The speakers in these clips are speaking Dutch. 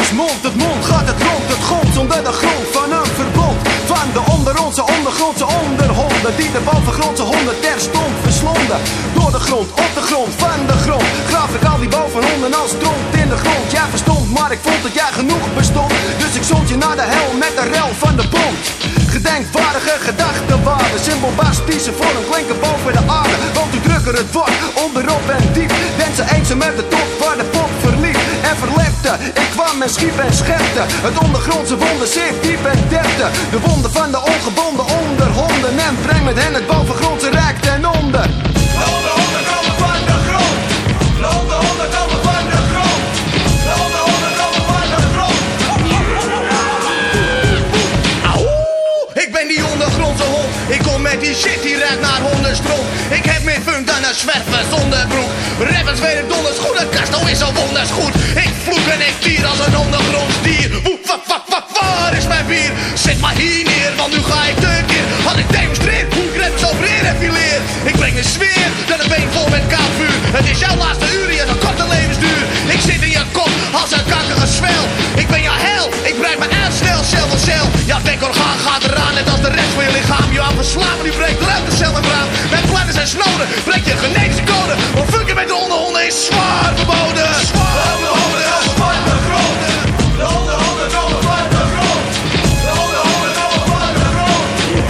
is mond tot mond, gaat het rond. Het gons onder de grond van een verbond. Van de ondergrondse onderhonden, die de bovengrondse honden terstond verslonden. Door de grond, op de grond, van de grond. Graaf ik al die bovenhonden als stront in de grond. Jij verstond, maar ik vond dat jij genoeg bestond. Dus ik zond je naar de hel met de rel van de bond. Gedenkwaardige gedachtenwaarden, symboolbastische vorm klinken boven de aarde. Want hoe drukker het wordt, onderop en diep, bent ze eenzaam met de top waar de pop verliep en verlepte. Ik kwam en schiep en schepte het ondergrondse wonden zeer diep en depte. De wonden van de ongebonden onderhonden en breng met hen het bovengrondse rijk ten onder. Onderhonden komen van de grond. Onderhonden komen van de grond. Onderhonden komen van de grond. Ik ben die ondergrondse hond. Ik kom met die shit die ruikt naar hondenstront. Ik heb meer funk dan een zwerver zonder broek. Rappers weten donders goed, het kasto is zo wonders goed. Ik vloek en ik tier als een ondergrondsdier. Waar is mijn bier? Zet maar hier neer, want nu ga ik tekeer. Had ik demonstreer hoe ik rappers opereer en fileer. Ik breng een sfeer, dan een been vol met koud vuur. Het is jouw laatste uur, je hebt een korte levensduur. Ik zit in je kop als een kankerige zwel. Ik ben jouw hel, ik breid me aan snel, cel voor cel. Jouw denkorgaan gaat eraan, net als de rest van je lichaam. Je aan verslaven, die breekt eruit de cel en braaf. Met plannen zijn snoden, breek je genetische code. Want fucken met de onderhonden is zwaar verboden. Zwaar verboden, van de grond. De onderhonden komen van de grond. De onderhonden komen van de grond.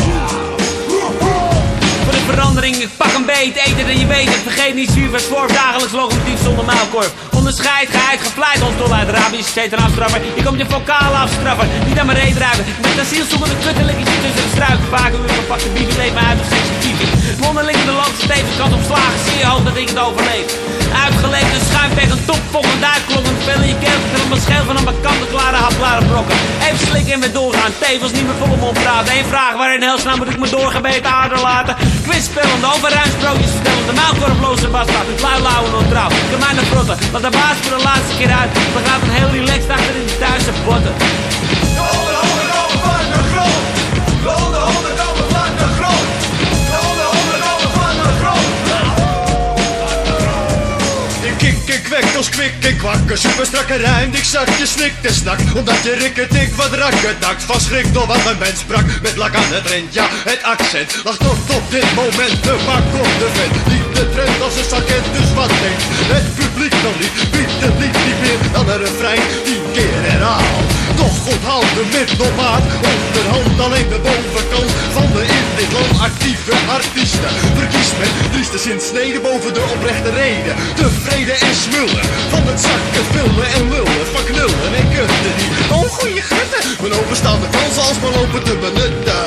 Voor de verandering, ik pak een beet, eet het en je weet het. Vergeet niet zuur, versworf, dagelijks locomotief zonder muilkorf. Onderscheid, geheid, gevleid, onstolheid, rabies, steeds afstraffen. Je komt je vocaal afstraffen, niet aan mijn reet ruiken. Met asiel zonder de kuttelikjes tussen de struiken. Vaker weer gepakte bier, leef me uit op sensitief. Mondeling in de land steeds kans op slagen, zie je hoop dat ik het overleef. Uitgeleefd, een schuimpeg, een top, volgend uitkloppen. Veel in je keel, film een scheel van een bekante klare hapklare brokken. Even slikken en weer doorgaan, tevens niet meer volop praten. Eén vraag, waarin helsnaam moet ik me doorgebeten aarde laten? Quiz spellende, over ruimsprookjes vertellende, muilkorfloze bastard, lui lauw en ontrouw. Ik heb mij naar frotten, want de baas voor de laatste keer uit. We gaan een heel relaxed achter in de thuise botten. De onderhonden komen van de grond. De onderhonden komen van de grond. De onderhonden komen van de grond. Ik wek als kwik, ik kwak, een super strakke rijm. Ik zak, je snikt en snakt, omdat je rikketik wat rakken nakt. Van schrik door wat mijn mens sprak, met lak aan het rent. Ja, het accent lag tot op dit moment. De bak op de vent, niet de trend als een zakent, dus wat denkt het publiek dan niet? Biedt het lied niet meer dan een refrein, 10 keer herhaald. Toch goed houdt de middelmaat, onderhand alleen de bovenkant van de in dit land actieve artiesten. Verkies met trieste zinsneden boven de oprechte reden. Tevreden en smullen, van het zakken, vullen en lullen, van knullen en kutten die. Oh, goeie grutten, mijn overstaande kansen als maar lopen te benutten.